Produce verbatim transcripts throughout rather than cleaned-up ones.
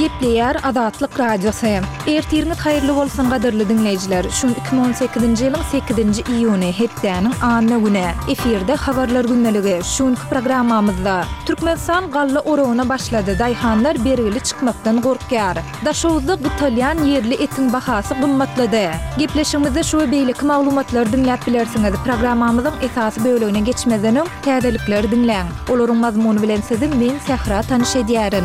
Gepleyer Azatlyk Radiosu. Ertirňiz haýyrly bolsun gadyrly dinleýijiler. Şun iki bin on sekizinji ýylyň sekizinji iýuny hepdäniň anyny güne. Eferde habarlar günneligi. Şunky programmamyzda Türkmenistan galla oraguna başlady. Daýhanlar bergili çykmakdan gorkýar. Daşowda Italyan ýerli etin bahasy gymmatlady. Gepleşigimizde şu beýleki maglumatlar dinläp bilersiňiz. Programmamyzyň esasy bölegine geçmeden öň täzelikleri dinläň. Olaryň mazmuny bilen sizi men Sehra tanyş edýärin.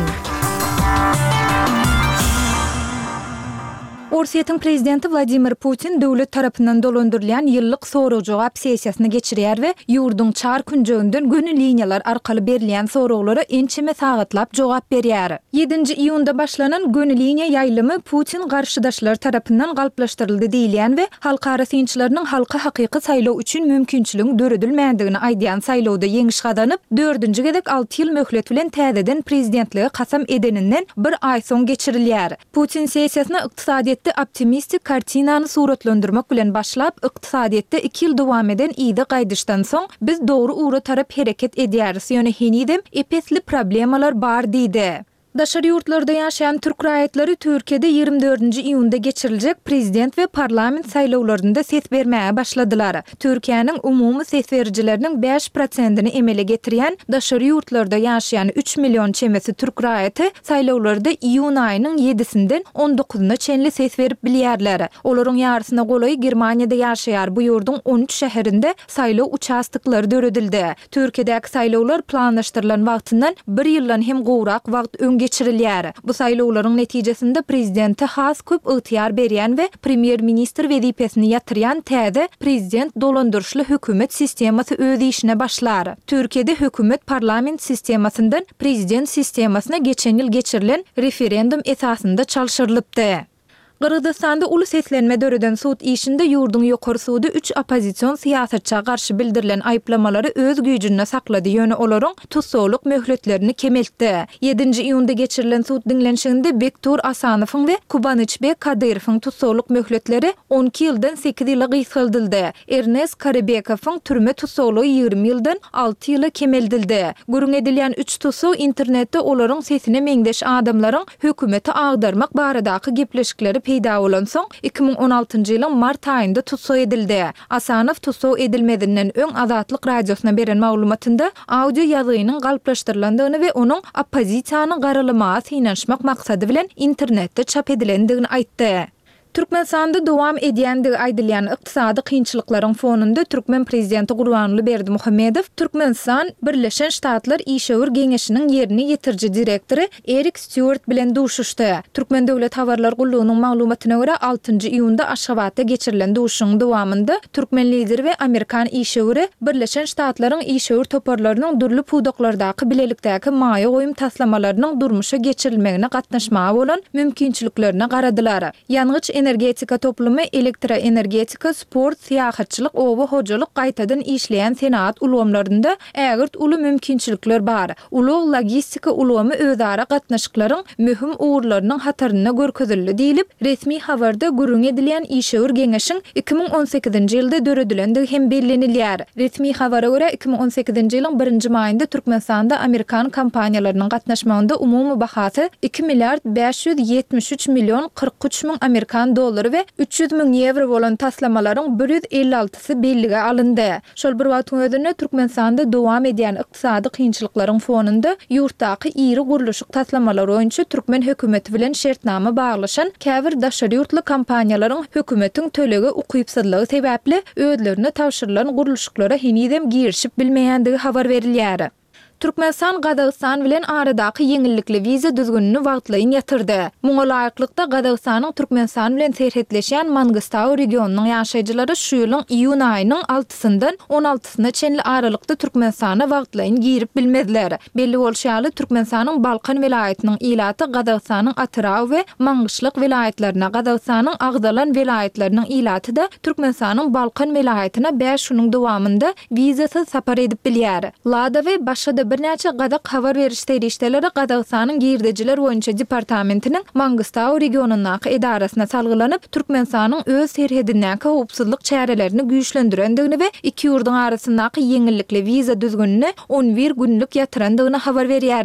Orsiýetiň prezidenti Vladimir Putin döwlet tarapyndan dolandyrylýan ýyllyk sorag jogap sessiýasyny geçirýär we ýurduň çar künjegininden gönül liniýalar arkaly berilýän soraglara ençeme sagatlaap jogap berýär. ýedinji iýunda başlanan gönül liniýa ýaýlymy Putin garşydaşlar tarapyndan galplaşdyryldy diýilýän we halkara synçylarynyň halka hakyky saýlaw üçin mümkinçiligini döredilmändigini aýdýan saýlawda ýeňiş gazanyp dördünji gezek alty ýyl möhlet bilen täzeden prezidentligi kasam edeninden bir aý soň geçirilýär. Putin sessiýasyna ykdysadyýetde optimistik kartinany suratlandyrmak bilen başlap ykdysadyýetde iki ýyl dowam eden ýygy gaýdyşdan soň biz dogry uğra tarap hereket edýäris ýöne henidem epesli problemalar bar diýdi. Daşary ýurtlarda ýaşaýan türk raýatlary Türkiýede ýygrimi dördünji iýunda geçiriljek prezident we parlament saýlawlarynda ses bermäge başladylar. Türkiýanyň umumy ses berjileriniň beş prosentini emele getirýän daşary ýurtlarda ýaşaýan üç million çemesi türk raýaty saýlawlarda iýun aýynyň ýedisinden on dokuzyna çenli ses berip bilýärler. Olaryň ýarysyna golaý Germaniýada ýaşaýar. Bu ýurdun on üç şäherinde saýlaw uçastyklary döredildi. Türkiýedäki saýlawlar planlaşdyrylan wagtyndan bir ýyldan hem gowrak wagt öň geçirilýär. Bu saýlawlaryň netijesinde prezidenti has köp ygtyar berýän we premier ministr wezipesini ýatyrýan täze prezident dolandyrşly hökümet sistemasy öz işine başlar. Türkiýede hökümet parlament sistemasyndan prezident sistemasyna geçen ýyl geçirilen referendum esasında çalşyrylypdy. Gırgızstanda uly seslenme döreden suud işinde ýurduň ýokary suudy üç opozisiýon siýasatçyga garşy bildirilen aýplamalary öz güýjünde saklady ýöne olaryň tutsawlyk möhletlerini kemeltdi. ýedinji iýunda geçirilen suud dinlenşiginde Bektur Asanowyň we Kubanyçbek Kadyrowyň tutsawlyk möhletleri on iki ýyldan sekiz ýyla gysgaldyldy. Ernest Karabekowyň türme tutsawlygy ýygrimi ýyldan alty ýyla kemeldildi. Gürüň edilýän üç tutsaw internetde olaryň sesine meňdeş adamlaryň hökümeti agdarmak baradaky gepleşikleri peýda bolan soň iki bin on altynjy ýylyň mart aýynda tutsaw edildi. Asanow tutsaw edilmedinden öň Azatlyk radiosyna beren maglumatynda audio ýazygynyň galplaşdyrlandygyny we onuň opozisiýany garalamaga synanşmak maksady bilen internetde çap edilendigini aýtdy. Türkmenistanda dowam edýändigi aýdylýan ykdysady kynçylyklaryň fonunda Türkmen prezidenti Gurbanly Berdimuhammedow Türkmenistan Birleşen Ştatlar İşäwür Geňeşiniň ýerini ýetirji direktory Erik Stewart bilen duşuşdy. Türkmen döwlet habarlar gullugynyň maglumatyna görä altynjy iýunda Aşgabatda geçirilen duşuň dowamında Türkmen lideri we Amerikan işäwiri Birleşen Ştatlaryň işäwir toparlarynyň durly pudaklardaky bilelikdäki maýa goýum taslamalarynyň durmuşa geçirilmegine gatnaşmaga bolan mümkinçiliklerine garadylar. Ýangıç energetika toplumy, elektroenergetika, sport, siýahatçylyk, owa hojalyk gaýtadan işleýän senat ulgamlarynda ägirt uly mümkinçilikler bar. Ulug logistika ulgamy özara gatnaşyklaryň möhüm uğurlarynyň hataryna görkezildi diýilip, resmi habarda gürüň edilýän işäwir geňeşiň iki bin on sekizinji ýylda döredilendigi hem bellenilýär. Resmi habara görä iki bin on sekizinji ýylyň birinji maýynda Türkmenistanda Amerikan kompaniýalarynyň gatnaşmagynda umumy bahasy iki milliard beş ýüz ýetmiş üç million kırk üç min Amerikan dollary we üç ýüz min euro bolan taslamalaryň bir ýüz elli altysy bellige alyndy. Şol bir wagtyň özünde Türkmenistanda dowam edýän ykdysady kynçylyklaryň fonunda ýurtdaky iri guruluşyk taslamalar öňçe Türkmen hökümeti bilen şertnama baglaşan käbir daşary ýurtly kompaniýalaryň hökümetiň tölegi ukypsızlygy sebäpli özlerine tawşyrylan guruluşyklara henidem girişip bilmeýändigi habar berilýär. Türkmenistan Gazagystan bilen aradaky ýeňillikli wiza düzgünini wagtlaýyn ýatyrdy. Muňa laýyklykda Gazagystanyň Türkmenistan bilen serhetleşýän Mangustaw regionunyň ýaşaýjylary şu ýylyň iýun aýynyň altysyndan on altysyna çenli aralykda Türkmenistana wagtlaýyn girip bilmediler. Belli bolşaly Türkmenistanyň Balkan welaýatynyň ilaty Gazagystanyň Atraw we Mangyşlyk welaýatlaryna, Gazagystanyň Agdalan welaýatlarynyň ilaty da Türkmenistanyň Balkan welaýatyna beş ýylyň dowamında wizasyz sapar edip bilýär. Lada we başga bir näçe gadak habar berişde işleri Gazagystanyň girdejiler boýunça departamentiniň Mangustaw regionunyň edarasyna salgylanyp Türkmenistanyň öz serhedindäki howpsuzlyk çärelerini güýçlendirendigini we iki ýurduň arasyndaky ýeňillikli wiza düzgünini on bir günlük ýatyrandygyny habar berýär.